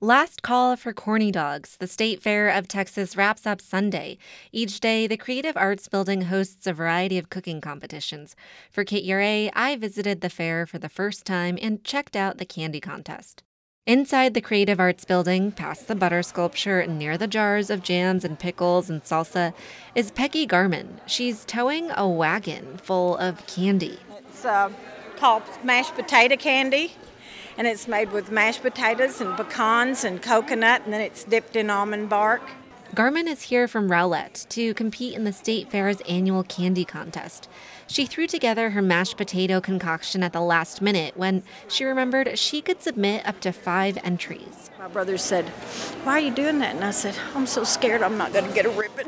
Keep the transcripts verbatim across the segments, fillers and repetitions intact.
Last call for corny dogs. The State Fair of Texas wraps up Sunday. Each day, the Creative Arts Building hosts a variety of cooking competitions. For Kate Uray, I visited the fair for the first time and checked out the candy contest. Inside the Creative Arts Building, past the butter sculpture near the jars of jams and pickles and salsa, is Peggy Garman. She's towing a wagon full of candy. It's uh, called mashed potato candy. And it's made with mashed potatoes and pecans and coconut, and then it's dipped in almond bark. Garman is here from Rowlett to compete in the State Fair's annual candy contest. She threw together her mashed potato concoction at the last minute when she remembered she could submit up to five entries. My brother said, "Why are you doing that?" And I said, "I'm so scared I'm not going to get a ribbon."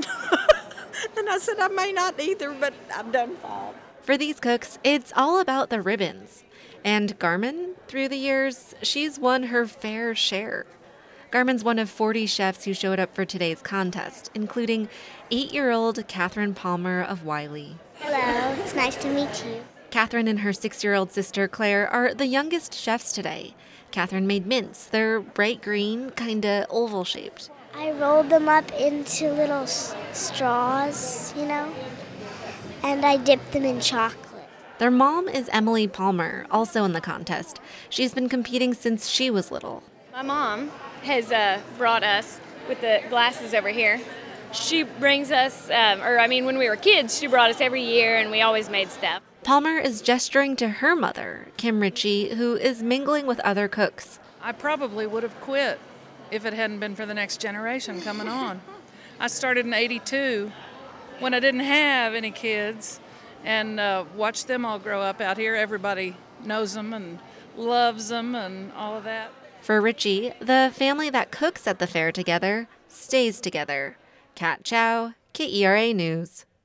And I said, "I may not either, but I've done five." For these cooks, it's all about the ribbons. And Garman, through the years, she's won her fair share. Garman's one of forty chefs who showed up for today's contest, including eight-year-old Catherine Palmer of Wiley. Hello, it's nice to meet you. Catherine and her six-year-old sister Claire are the youngest chefs today. Catherine made mince. They're bright green, kinda oval-shaped. I rolled them up into little s- straws, you know, and I dipped them in chocolate. Their mom is Emily Palmer, also in the contest. She's been competing since she was little. My mom has uh, brought us with the glasses over here. She brings us, um, or I mean, when we were kids, she brought us every year, and we always made stuff. Palmer is gesturing to her mother, Kim Ritchie, who is mingling with other cooks. I probably would have quit if it hadn't been for the next generation coming on. I started in eighty-two when I didn't have any kids. And uh, watch them all grow up out here. Everybody knows them and loves them and all of that. For Ritchie, the family that cooks at the fair together stays together. Kat Chow, K E R A News.